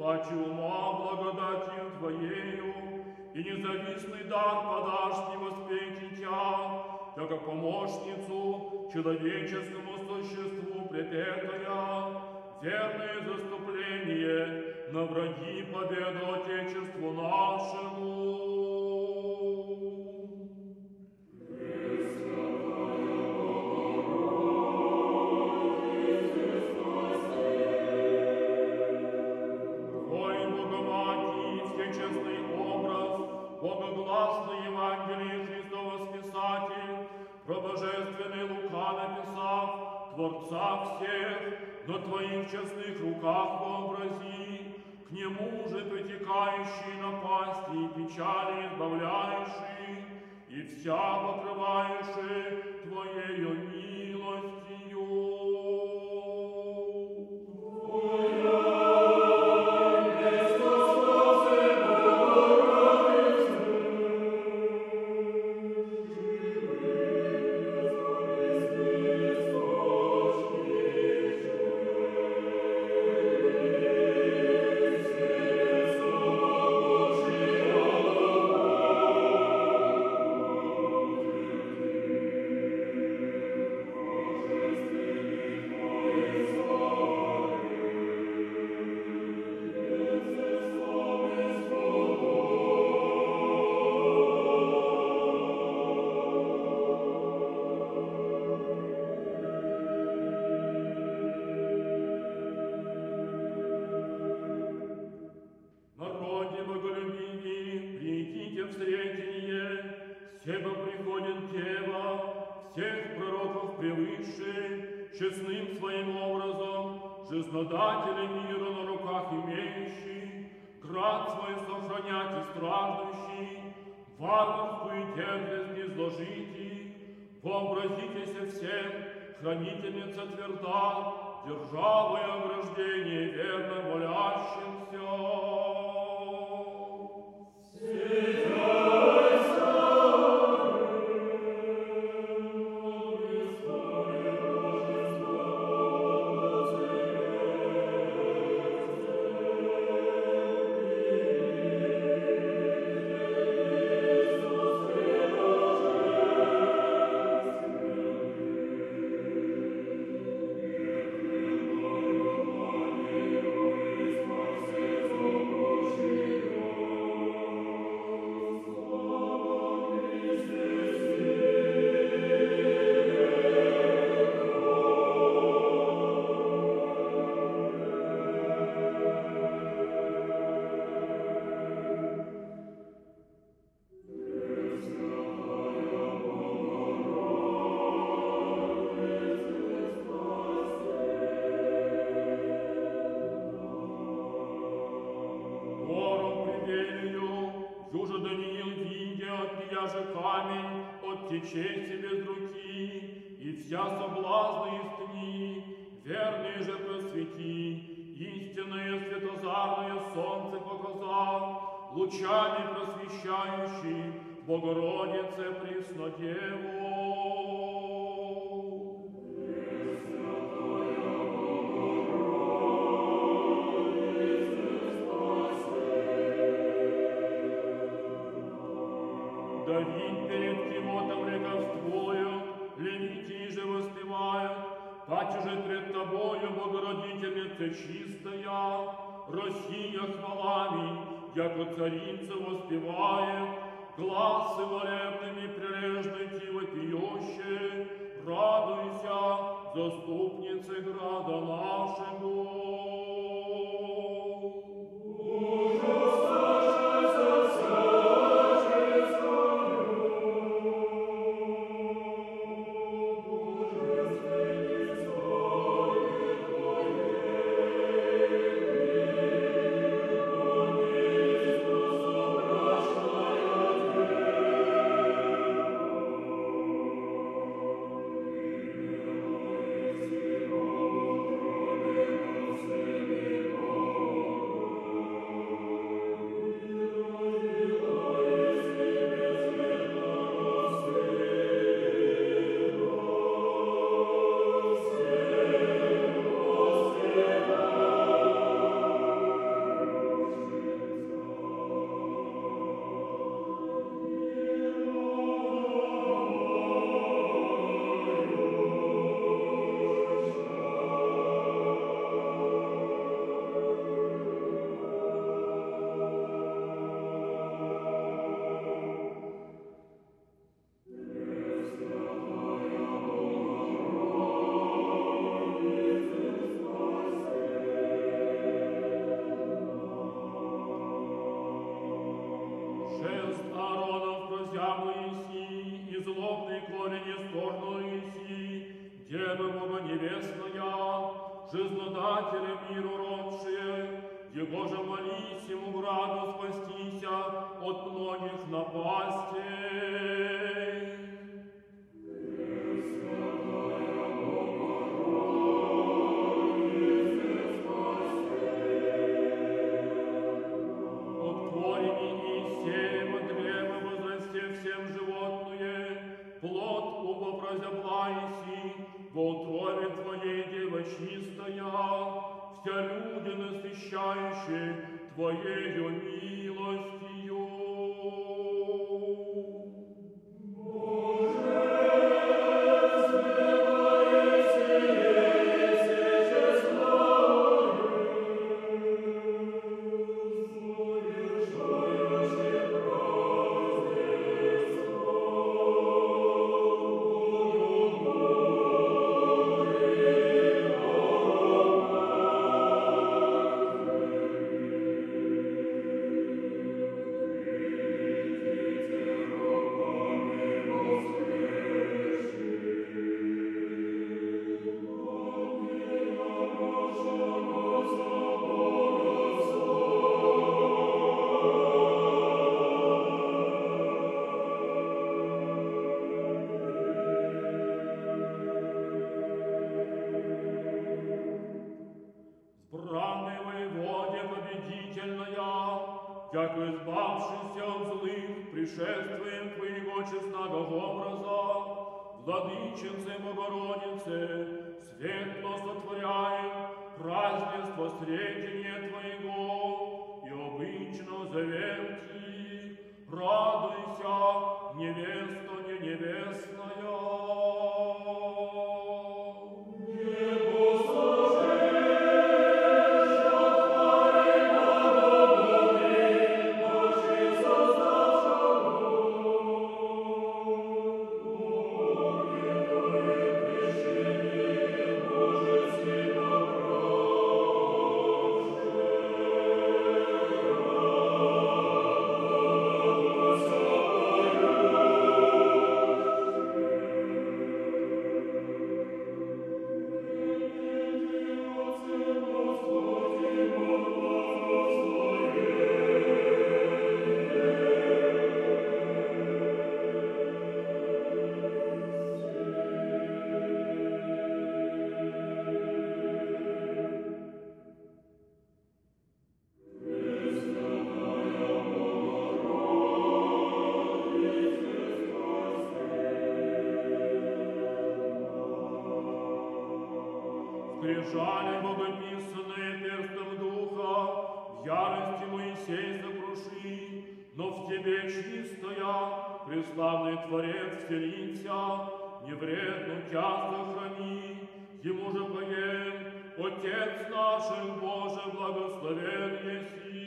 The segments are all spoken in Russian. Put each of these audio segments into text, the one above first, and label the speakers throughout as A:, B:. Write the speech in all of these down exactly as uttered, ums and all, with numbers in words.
A: паче ума благодатью Твоею, и независный дар подашь не воспейте Тя, яко помощницу человеческому существу припетая, верное заступление на враги победу Отечеству нашему. Богогласный Евангелие Христова Списатель, про божественный Лука написав, Творца всех, на Твоих честных руках вообрази, к Нему же притекающий напасти и печали избавляющий, и вся покрывающий Твоею милостью. Себо приходит Дева, всех пророков превыше, честным своим образом, жизнодателя мира на руках имеющий, град свой сохранять и страждущий, варварскую дерзость не изложите, вообразитесь всем, хранительница тверда, державое ограждение верно молящимся. Юже Даниил, видя от меня же камень, оттечется без руки, и вся соблазны истни, верные же просвети, истинное светозарное солнце показал, лучами просвещающий Богородице Преснодеву. Давид перед кем-то рековствою, левитии же воспевают, паче же пред Тобою, Богородительница чистая, Россия хвалами, яко царица воспевает, гласы молебными прилежности вопиющие, радуйся, заступницы града нашего.
B: Sing
A: Его же молись ему граду спастися от многих напастей. Плод уба прозябла-иси, во утробе Твоей, Дева чистая, вся люди, насыщающие Твоею милостью. Бранной воеводе победительная, как избавшийся от злых пришествием Твоего честного образа, Владычице Богородице, светло сотворяем празднество Сретения Твоего, и обычно зовем Ти, радуйся, невеста не невестная. Скрижали богописанные перстом Духа, в ярости Моисей сокруши, но в Тебе чистая, преславный Творец вселится, невредну Тя сохрани, Ему же поем, Отец наших Боже, благословен еси.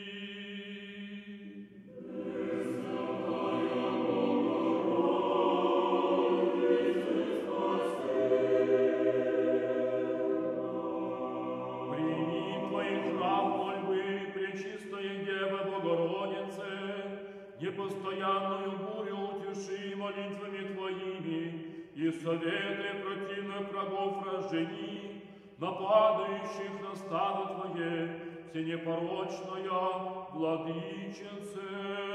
A: Непостоянную бурю утеши молитвами Твоими, и советы противных врагов разжени, нападающих на стадо Твое, всенепорочная Владычице.